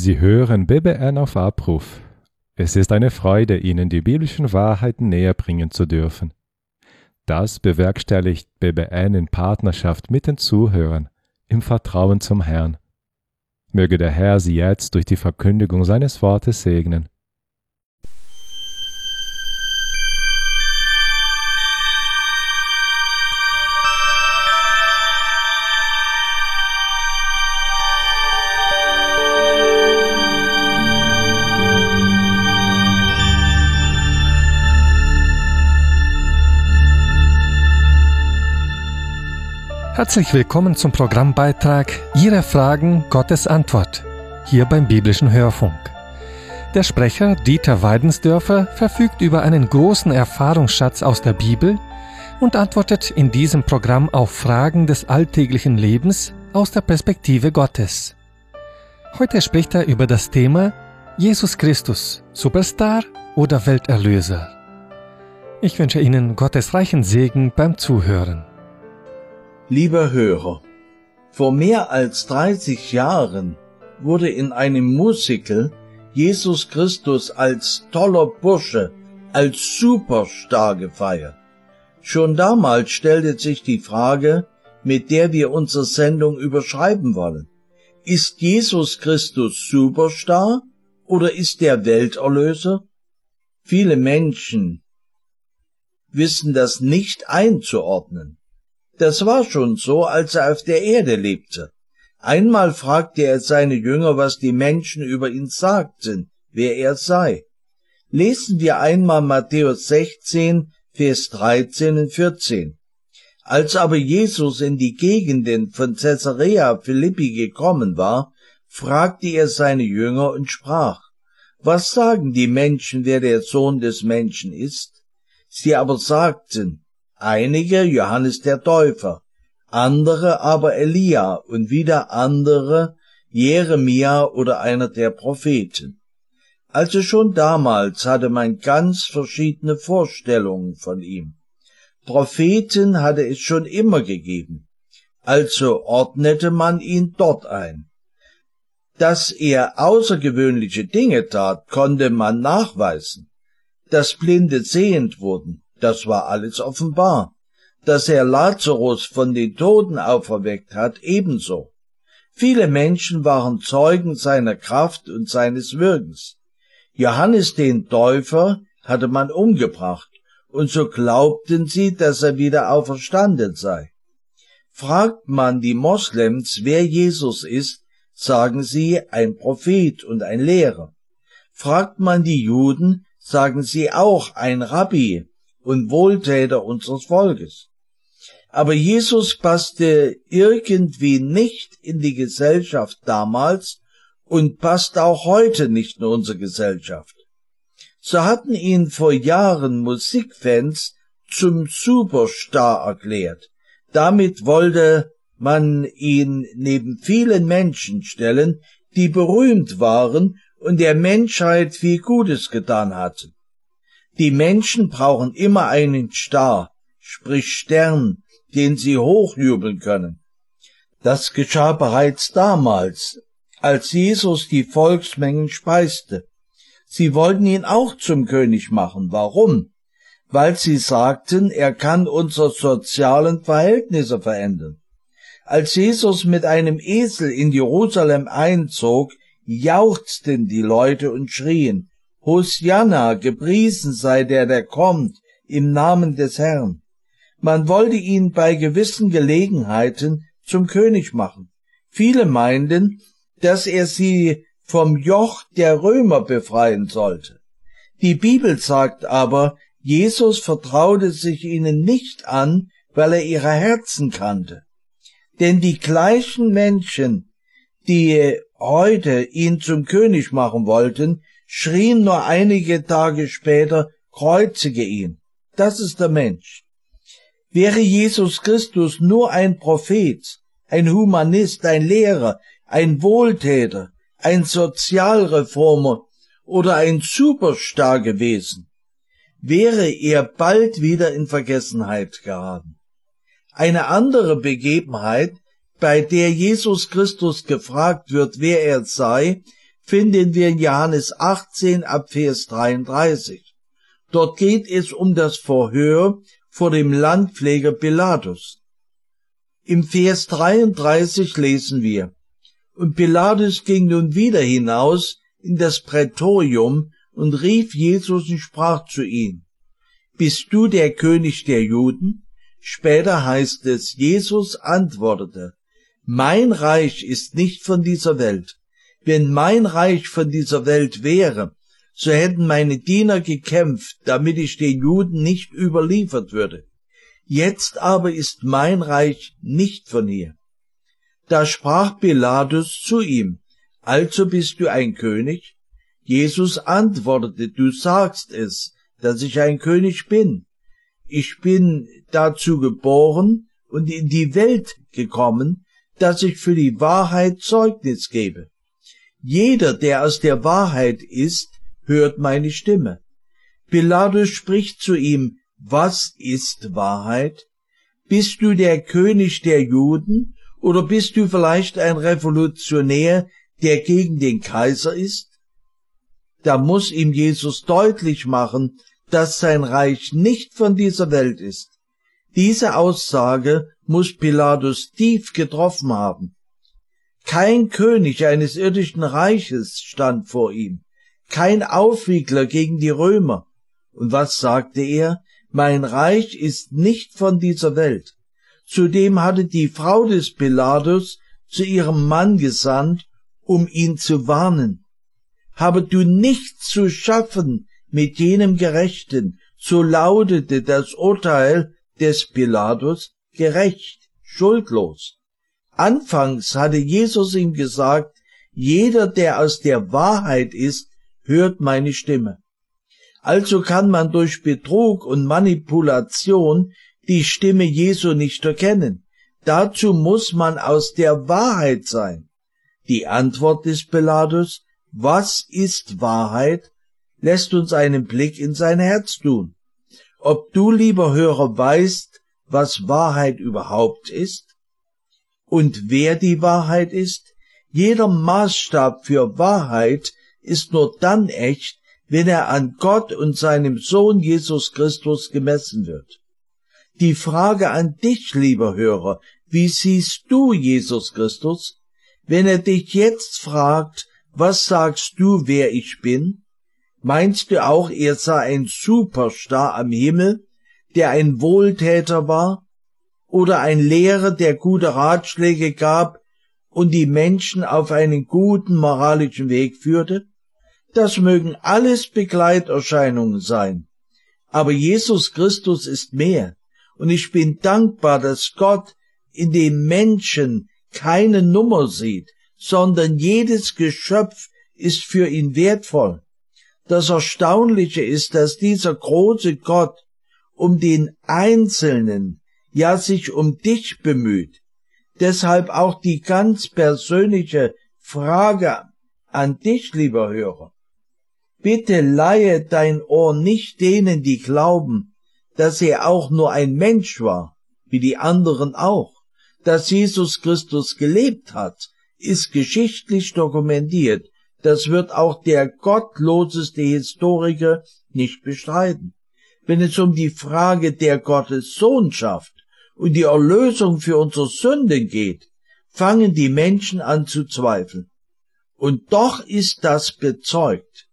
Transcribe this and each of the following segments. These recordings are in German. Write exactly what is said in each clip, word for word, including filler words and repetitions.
Sie hören B B N auf Abruf. Es ist eine Freude, Ihnen die biblischen Wahrheiten näher bringen zu dürfen. Das bewerkstelligt B B N in Partnerschaft mit den Zuhörern, im Vertrauen zum Herrn. Möge der Herr Sie jetzt durch die Verkündigung seines Wortes segnen. Herzlich willkommen zum Programmbeitrag Ihre Fragen, Gottes Antwort, hier beim Biblischen Hörfunk. Der Sprecher Dieter Weidensdörfer verfügt über einen großen Erfahrungsschatz aus der Bibel und antwortet in diesem Programm auf Fragen des alltäglichen Lebens aus der Perspektive Gottes. Heute spricht er über das Thema Jesus Christus, Superstar oder Welterlöser. Ich wünsche Ihnen Gottes reichen Segen beim Zuhören. Lieber Hörer, vor mehr als dreißig Jahren wurde in einem Musical Jesus Christus als toller Bursche, als Superstar gefeiert. Schon damals stellte sich die Frage, mit der wir unsere Sendung überschreiben wollen. Ist Jesus Christus Superstar oder ist er Welterlöser? Viele Menschen wissen das nicht einzuordnen. Das war schon so, als er auf der Erde lebte. Einmal fragte er seine Jünger, was die Menschen über ihn sagten, wer er sei. Lesen wir einmal Matthäus sechzehn, Vers dreizehn und vierzehn. Als aber Jesus in die Gegenden von Caesarea Philippi gekommen war, fragte er seine Jünger und sprach: Was sagen die Menschen, wer der Sohn des Menschen ist? Sie aber sagten: Einige Johannes der Täufer, andere aber Elia und wieder andere Jeremia oder einer der Propheten. Also schon damals hatte man ganz verschiedene Vorstellungen von ihm. Propheten hatte es schon immer gegeben, also ordnete man ihn dort ein. Dass er außergewöhnliche Dinge tat, konnte man nachweisen. Dass Blinde sehend wurden, das war alles offenbar. Dass er Lazarus von den Toten auferweckt hat, ebenso. Viele Menschen waren Zeugen seiner Kraft und seines Wirkens. Johannes den Täufer hatte man umgebracht, und so glaubten sie, dass er wieder auferstanden sei. Fragt man die Moslems, wer Jesus ist, sagen sie, ein Prophet und ein Lehrer. Fragt man die Juden, sagen sie auch, ein Rabbi und Wohltäter unseres Volkes. Aber Jesus passte irgendwie nicht in die Gesellschaft damals und passt auch heute nicht in unsere Gesellschaft. So hatten ihn vor Jahren Musikfans zum Superstar erklärt. Damit wollte man ihn neben vielen Menschen stellen, die berühmt waren und der Menschheit viel Gutes getan hatten. Die Menschen brauchen immer einen Star, sprich Stern, den sie hochjubeln können. Das geschah bereits damals, als Jesus die Volksmengen speiste. Sie wollten ihn auch zum König machen. Warum? Weil sie sagten, er kann unsere sozialen Verhältnisse verändern. Als Jesus mit einem Esel in Jerusalem einzog, jauchzten die Leute und schrien: Hosianna, gepriesen sei der, der kommt, im Namen des Herrn. Man wollte ihn bei gewissen Gelegenheiten zum König machen. Viele meinten, dass er sie vom Joch der Römer befreien sollte. Die Bibel sagt aber, Jesus vertraute sich ihnen nicht an, weil er ihre Herzen kannte. Denn die gleichen Menschen, die heute ihn zum König machen wollten, schrien nur einige Tage später: Kreuzige ihn. Das ist der Mensch. Wäre Jesus Christus nur ein Prophet, ein Humanist, ein Lehrer, ein Wohltäter, ein Sozialreformer oder ein Superstar gewesen, wäre er bald wieder in Vergessenheit geraten. Eine andere Begebenheit, bei der Jesus Christus gefragt wird, wer er sei, finden wir in Johannes achtzehn ab Vers dreiunddreißig. Dort geht es um das Verhör vor dem Landpfleger Pilatus. Im Vers dreiunddreißig lesen wir: Und Pilatus ging nun wieder hinaus in das Prätorium und rief Jesus und sprach zu ihm: Bist du der König der Juden? Später heißt es, Jesus antwortete: Mein Reich ist nicht von dieser Welt. Wenn mein Reich von dieser Welt wäre, so hätten meine Diener gekämpft, damit ich den Juden nicht überliefert würde. Jetzt aber ist mein Reich nicht von hier. Da sprach Pilatus zu ihm: Also bist du ein König? Jesus antwortete: Du sagst es, dass ich ein König bin. Ich bin dazu geboren und in die Welt gekommen, dass ich für die Wahrheit Zeugnis gebe. Jeder, der aus der Wahrheit ist, hört meine Stimme. Pilatus spricht zu ihm: Was ist Wahrheit? Bist du der König der Juden, oder bist du vielleicht ein Revolutionär, der gegen den Kaiser ist? Da muss ihm Jesus deutlich machen, dass sein Reich nicht von dieser Welt ist. Diese Aussage muss Pilatus tief getroffen haben. Kein König eines irdischen Reiches stand vor ihm, kein Aufwiegler gegen die Römer. Und was sagte er? Mein Reich ist nicht von dieser Welt. Zudem hatte die Frau des Pilatus zu ihrem Mann gesandt, um ihn zu warnen. Habe du nichts zu schaffen mit jenem Gerechten, so lautete das Urteil des Pilatus: gerecht, schuldlos. Anfangs hatte Jesus ihm gesagt: Jeder, der aus der Wahrheit ist, hört meine Stimme. Also kann man durch Betrug und Manipulation die Stimme Jesu nicht erkennen. Dazu muss man aus der Wahrheit sein. Die Antwort des Pilatus: Was ist Wahrheit? Lässt uns einen Blick in sein Herz tun. Ob du, lieber Hörer, weißt, was Wahrheit überhaupt ist? Und wer die Wahrheit ist? Jeder Maßstab für Wahrheit ist nur dann echt, wenn er an Gott und seinem Sohn Jesus Christus gemessen wird. Die Frage an dich, lieber Hörer: Wie siehst du Jesus Christus? Wenn er dich jetzt fragt: Was sagst du, wer ich bin? Meinst du auch, er sei ein Superstar am Himmel, der ein Wohltäter war? Oder ein Lehrer, der gute Ratschläge gab und die Menschen auf einen guten moralischen Weg führte? Das mögen alles Begleiterscheinungen sein. Aber Jesus Christus ist mehr. Und ich bin dankbar, dass Gott in dem Menschen keine Nummer sieht, sondern jedes Geschöpf ist für ihn wertvoll. Das Erstaunliche ist, dass dieser große Gott um den Einzelnen, ja sich um dich bemüht. Deshalb auch die ganz persönliche Frage an dich, lieber Hörer: Bitte leihe dein Ohr nicht denen, die glauben, dass er auch nur ein Mensch war, wie die anderen auch. Dass Jesus Christus gelebt hat, ist geschichtlich dokumentiert. Das wird auch der gottloseste Historiker nicht bestreiten. Wenn es um die Frage der Gottessohnschaft und die Erlösung für unsere Sünden geht, fangen die Menschen an zu zweifeln. Und doch ist das bezeugt.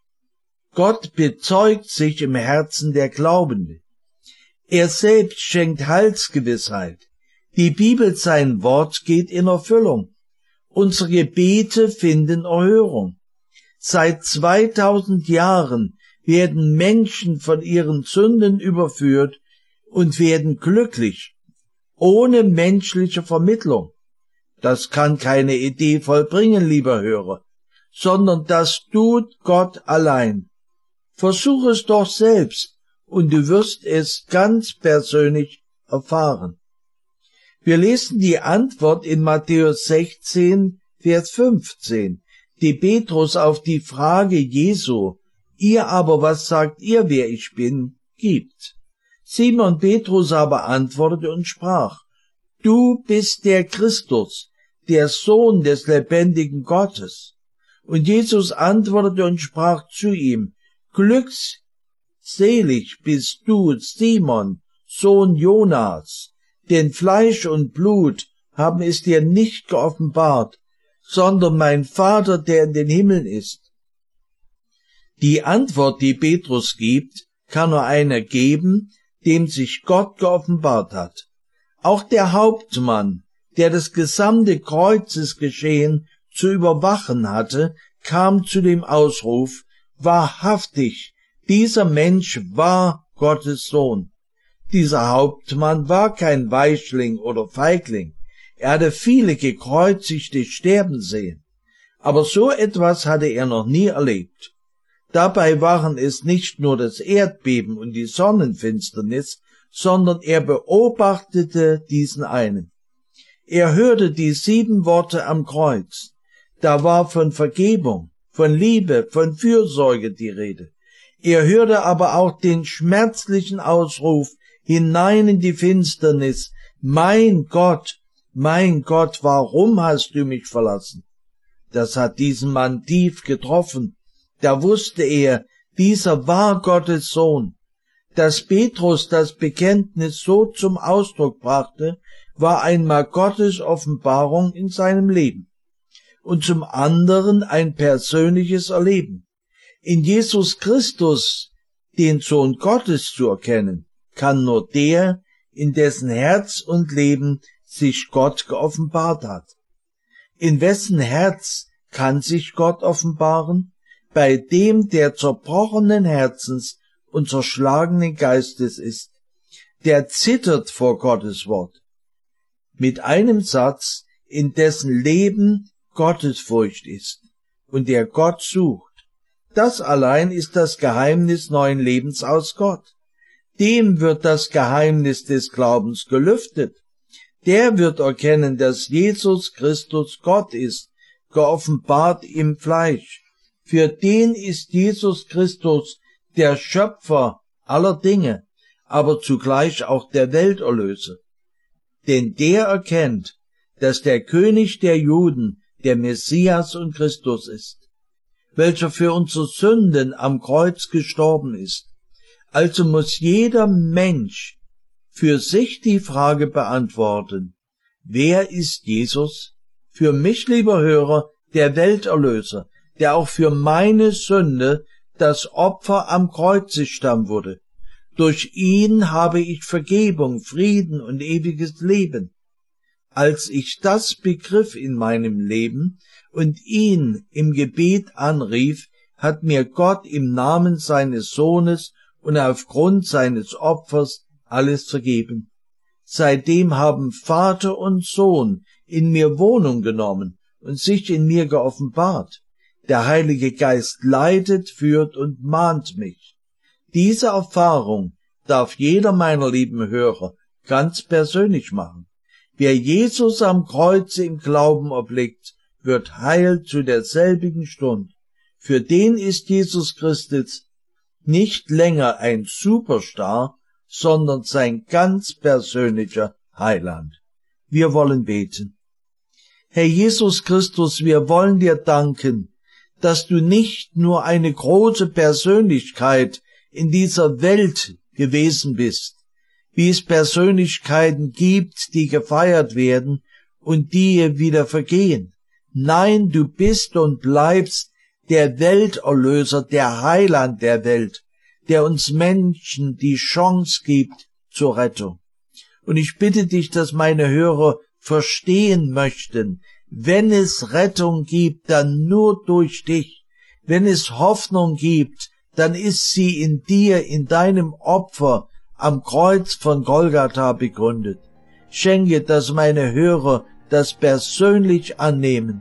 Gott bezeugt sich im Herzen der Glaubenden. Er selbst schenkt Heilsgewissheit. Die Bibel, sein Wort, geht in Erfüllung. Unsere Gebete finden Erhörung. Seit zweitausend Jahren werden Menschen von ihren Sünden überführt und werden glücklich, ohne menschliche Vermittlung. Das kann keine Idee vollbringen, lieber Hörer, sondern das tut Gott allein. Versuch es doch selbst, und du wirst es ganz persönlich erfahren. Wir lesen die Antwort in Matthäus sechzehn, Vers fünfzehn, die Petrus auf die Frage Jesu: Ihr aber, was sagt ihr, wer ich bin, gibt. Simon Petrus aber antwortete und sprach: Du bist der Christus, der Sohn des lebendigen Gottes. Und Jesus antwortete und sprach zu ihm, Glückselig bist du, Simon, Sohn Jonas, denn Fleisch und Blut haben es dir nicht geoffenbart, sondern mein Vater, der in den Himmeln ist. Die Antwort, die Petrus gibt, kann nur einer geben, dem sich Gott geoffenbart hat. Auch der Hauptmann, der das gesamte Kreuzesgeschehen zu überwachen hatte, kam zu dem Ausruf, wahrhaftig, dieser Mensch war Gottes Sohn. Dieser Hauptmann war kein Weichling oder Feigling. Er hatte viele Gekreuzigte sterben sehen. Aber so etwas hatte er noch nie erlebt. Dabei waren es nicht nur das Erdbeben und die Sonnenfinsternis, sondern er beobachtete diesen einen. Er hörte die sieben Worte am Kreuz. Da war von Vergebung, von Liebe, von Fürsorge die Rede. Er hörte aber auch den schmerzlichen Ausruf hinein in die Finsternis, mein Gott, mein Gott, warum hast du mich verlassen? Das hat diesen Mann tief getroffen. Da wusste er, dieser war Gottes Sohn. Dass Petrus das Bekenntnis so zum Ausdruck brachte, war einmal Gottes Offenbarung in seinem Leben und zum anderen ein persönliches Erleben. In Jesus Christus, den Sohn Gottes, zu erkennen, kann nur der, in dessen Herz und Leben sich Gott geoffenbart hat. In wessen Herz kann sich Gott offenbaren? Bei dem, der zerbrochenen Herzens und zerschlagenen Geistes ist, der zittert vor Gottes Wort. Mit einem Satz, in dessen Leben Gottesfurcht ist und der Gott sucht. Das allein ist das Geheimnis neuen Lebens aus Gott. Dem wird das Geheimnis des Glaubens gelüftet. Der wird erkennen, dass Jesus Christus Gott ist, geoffenbart im Fleisch. Für den ist Jesus Christus der Schöpfer aller Dinge, aber zugleich auch der Welterlöser. Denn der erkennt, dass der König der Juden der Messias und Christus ist, welcher für unsere Sünden am Kreuz gestorben ist. Also muss jeder Mensch für sich die Frage beantworten, wer ist Jesus? Für mich, lieber Hörer, der Welterlöser, der auch für meine Sünde das Opfer am Kreuzestamm wurde. Durch ihn habe ich Vergebung, Frieden und ewiges Leben. Als ich das begriff in meinem Leben und ihn im Gebet anrief, hat mir Gott im Namen seines Sohnes und aufgrund seines Opfers alles vergeben. Seitdem haben Vater und Sohn in mir Wohnung genommen und sich in mir geoffenbart. Der Heilige Geist leitet, führt und mahnt mich. Diese Erfahrung darf jeder meiner lieben Hörer ganz persönlich machen. Wer Jesus am Kreuze im Glauben erblickt, wird heil zu derselbigen Stunde. Für den ist Jesus Christus nicht länger ein Superstar, sondern sein ganz persönlicher Heiland. Wir wollen beten. Herr Jesus Christus, wir wollen dir danken, dass du nicht nur eine große Persönlichkeit in dieser Welt gewesen bist, wie es Persönlichkeiten gibt, die gefeiert werden und die wieder vergehen. Nein, du bist und bleibst der Welterlöser, der Heiland der Welt, der uns Menschen die Chance gibt zur Rettung. Und ich bitte dich, dass meine Hörer verstehen möchten, wenn es Rettung gibt, dann nur durch dich. Wenn es Hoffnung gibt, dann ist sie in dir, in deinem Opfer am Kreuz von Golgatha begründet. Schenke, dass meine Hörer das persönlich annehmen,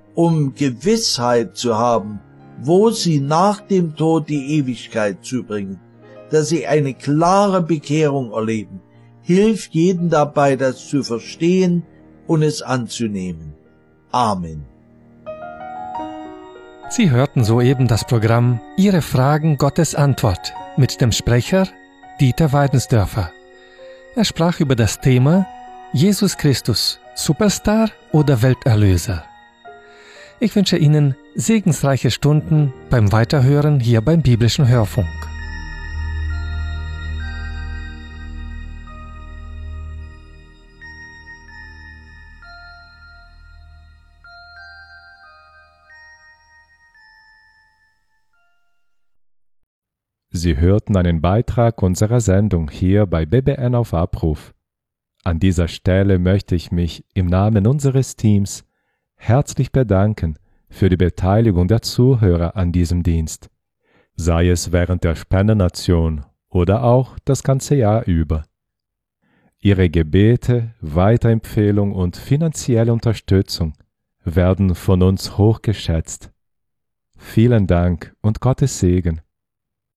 um Gewissheit zu haben, wo sie nach dem Tod die Ewigkeit zubringen, dass sie eine klare Bekehrung erleben. Hilf jedem dabei, das zu verstehen und es anzunehmen. Amen. Sie hörten soeben das Programm Ihre Fragen Gottes Antwort mit dem Sprecher Dieter Weidensdörfer. Er sprach über das Thema Jesus Christus, Superstar oder Welterlöser. Ich wünsche Ihnen Segensreiche Stunden beim Weiterhören hier beim Biblischen Hörfunk. Sie hörten einen Beitrag unserer Sendung hier bei B B N auf Abruf. An dieser Stelle möchte ich mich im Namen unseres Teams herzlich bedanken für die Beteiligung der Zuhörer an diesem Dienst, sei es während der Spendenaktion oder auch das ganze Jahr über. Ihre Gebete, Weiterempfehlung und finanzielle Unterstützung werden von uns hochgeschätzt. Vielen Dank und Gottes Segen.